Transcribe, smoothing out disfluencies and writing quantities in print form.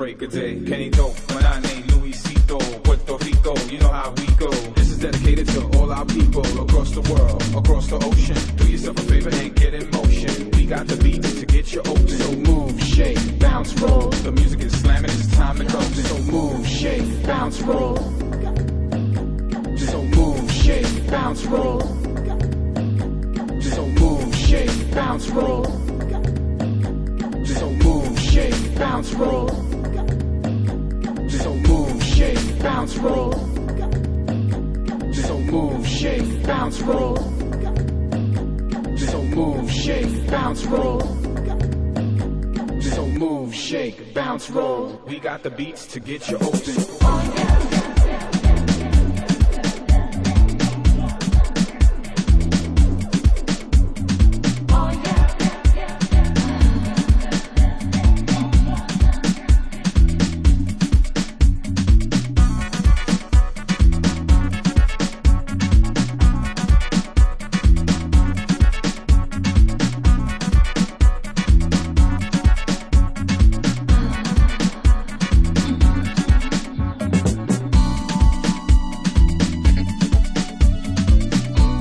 break of day. Kenny Dope, when I name Luisito, Puerto Rico, you know how we go. This is dedicated to all our people across the world, across the ocean. Do yourself a favor and get in motion. We got the beats to get you open. So move, shake, bounce, roll. The music is slamming, it's time to go. So move, shake, bounce, roll. So move, shake, bounce, roll. So move, shake, bounce, roll. So move, shake, bounce, roll. So move, shake, bounce, roll. So move, shake, bounce, roll. So move, shake, bounce, roll. So move, shake, bounce, roll. We got the beats to get you open.